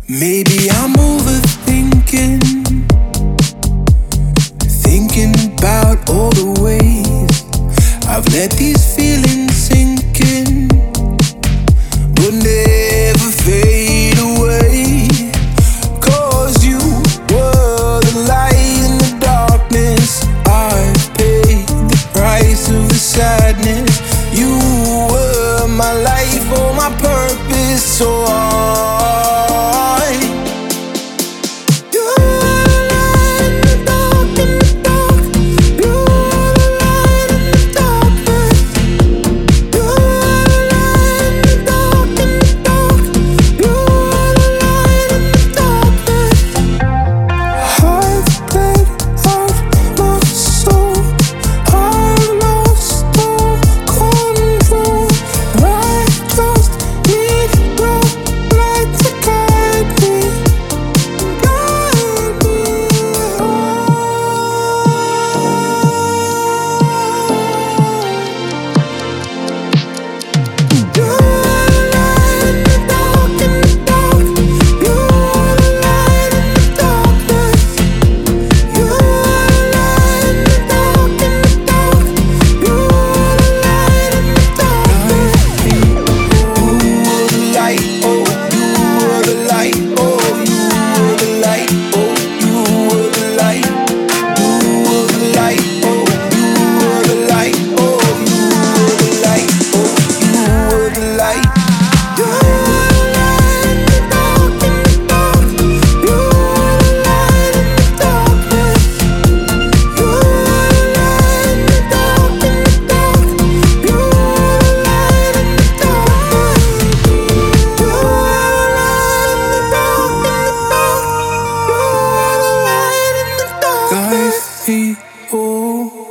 Maybe I'm overthinking, thinking about all the ways I've let these feelings sink in, but never fade away. 'Cause you were the light in the darkness. I've paid the price of the sadness. You were my life, oh my purpose, so oh